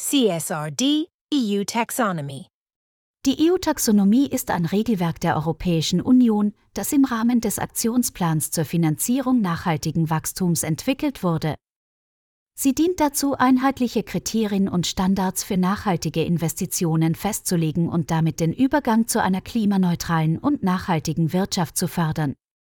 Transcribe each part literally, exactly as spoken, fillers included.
C S R D E U Taxonomy. Die E U-Taxonomie ist ein Regelwerk der Europäischen Union, das im Rahmen des Aktionsplans zur Finanzierung nachhaltigen Wachstums entwickelt wurde. Sie dient dazu, einheitliche Kriterien und Standards für nachhaltige Investitionen festzulegen und damit den Übergang zu einer klimaneutralen und nachhaltigen Wirtschaft zu fördern.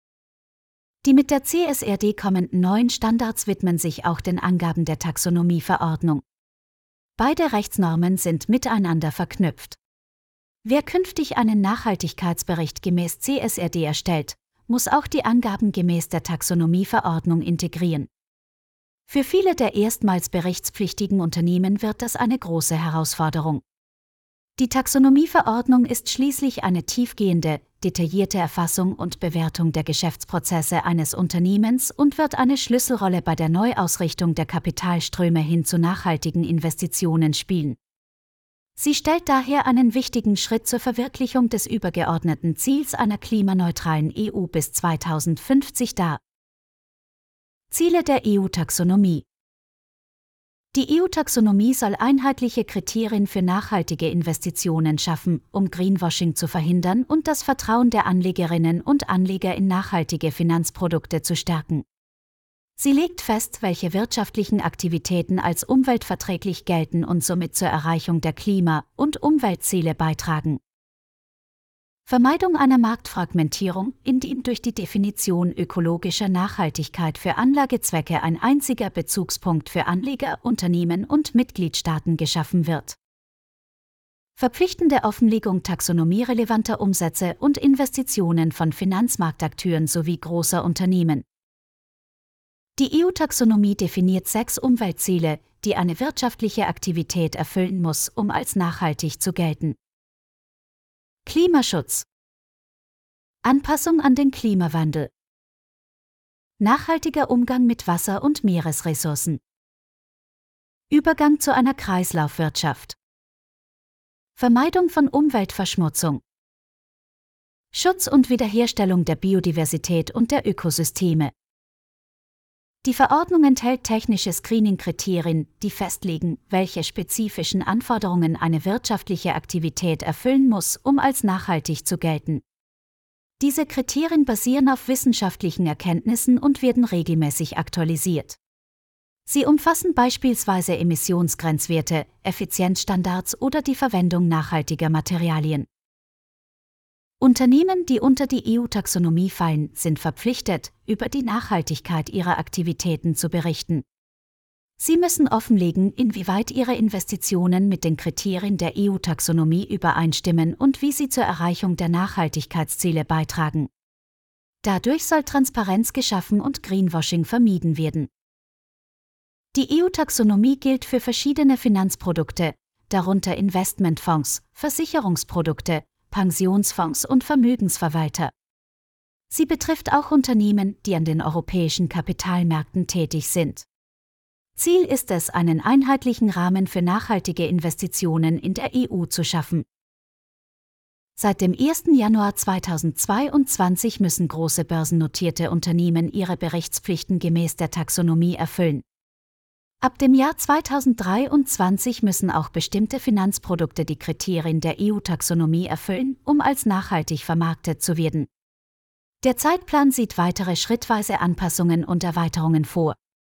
Die mit der C S R D kommenden neuen Standards widmen sich auch den Angaben der Taxonomieverordnung. Beide Rechtsnormen sind miteinander verknüpft. Wer künftig einen Nachhaltigkeitsbericht gemäß C S R D erstellt, muss auch die Angaben gemäß der Taxonomieverordnung integrieren. Für viele der erstmals berichtspflichtigen Unternehmen wird das eine große Herausforderung. Die Taxonomieverordnung ist schließlich eine tiefgehende, detaillierte Erfassung und Bewertung der Geschäftsprozesse eines Unternehmens und wird eine Schlüsselrolle bei der Neuausrichtung der Kapitalströme hin zu nachhaltigen Investitionen spielen. Sie stellt daher einen wichtigen Schritt zur Verwirklichung des übergeordneten Ziels einer klimaneutralen E U bis zweitausendfünfzig dar. Ziele der E U-Taxonomie. Die E U-Taxonomie soll einheitliche Kriterien für nachhaltige Investitionen schaffen, um Greenwashing zu verhindern und das Vertrauen der Anlegerinnen und Anleger in nachhaltige Finanzprodukte zu stärken. Sie legt fest, welche wirtschaftlichen Aktivitäten als umweltverträglich gelten und somit zur Erreichung der Klima- und Umweltziele beitragen. Vermeidung einer Marktfragmentierung, indem durch die Definition ökologischer Nachhaltigkeit für Anlagezwecke ein einziger Bezugspunkt für Anleger, Unternehmen und Mitgliedstaaten geschaffen wird. Verpflichtende Offenlegung taxonomierelevanter Umsätze und Investitionen von Finanzmarktakteuren sowie großer Unternehmen. Die E U-Taxonomie definiert sechs Umweltziele, die eine wirtschaftliche Aktivität erfüllen muss, um als nachhaltig zu gelten. Klimaschutz. Anpassung an den Klimawandel. Nachhaltiger Umgang mit Wasser- und Meeresressourcen. Übergang zu einer Kreislaufwirtschaft. Vermeidung von Umweltverschmutzung. Schutz und Wiederherstellung der Biodiversität und der Ökosysteme. Die Verordnung enthält technische Screening-Kriterien, die festlegen, welche spezifischen Anforderungen eine wirtschaftliche Aktivität erfüllen muss, um als nachhaltig zu gelten. Diese Kriterien basieren auf wissenschaftlichen Erkenntnissen und werden regelmäßig aktualisiert. Sie umfassen beispielsweise Emissionsgrenzwerte, Effizienzstandards oder die Verwendung nachhaltiger Materialien. Unternehmen, die unter die E U-Taxonomie fallen, sind verpflichtet, über die Nachhaltigkeit ihrer Aktivitäten zu berichten. Sie müssen offenlegen, inwieweit ihre Investitionen mit den Kriterien der E U-Taxonomie übereinstimmen und wie sie zur Erreichung der Nachhaltigkeitsziele beitragen. Dadurch soll Transparenz geschaffen und Greenwashing vermieden werden. Die E U-Taxonomie gilt für verschiedene Finanzprodukte, darunter Investmentfonds, Versicherungsprodukte, Pensionsfonds und Vermögensverwalter. Sie betrifft auch Unternehmen, die an den europäischen Kapitalmärkten tätig sind. Ziel ist es, einen einheitlichen Rahmen für nachhaltige Investitionen in der E U zu schaffen. Seit dem ersten Januar zweitausendzweiundzwanzig müssen große börsennotierte Unternehmen ihre Berichtspflichten gemäß der Taxonomie erfüllen. Ab dem Jahr zweitausenddreiundzwanzig müssen auch bestimmte Finanzprodukte die Kriterien der E U-Taxonomie erfüllen, um als nachhaltig vermarktet zu werden. Der Zeitplan sieht weitere schrittweise Anpassungen und Erweiterungen vor.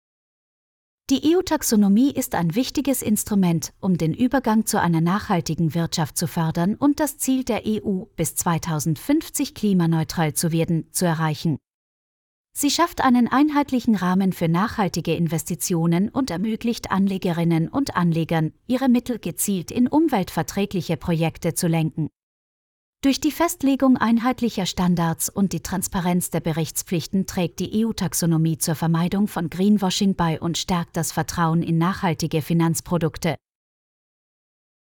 Die E U-Taxonomie ist ein wichtiges Instrument, um den Übergang zu einer nachhaltigen Wirtschaft zu fördern und das Ziel der E U, bis zweitausendfünfzig klimaneutral zu werden, zu erreichen. Sie schafft einen einheitlichen Rahmen für nachhaltige Investitionen und ermöglicht Anlegerinnen und Anlegern, ihre Mittel gezielt in umweltverträgliche Projekte zu lenken. Durch die Festlegung einheitlicher Standards und die Transparenz der Berichtspflichten trägt die E U-Taxonomie zur Vermeidung von Greenwashing bei und stärkt das Vertrauen in nachhaltige Finanzprodukte.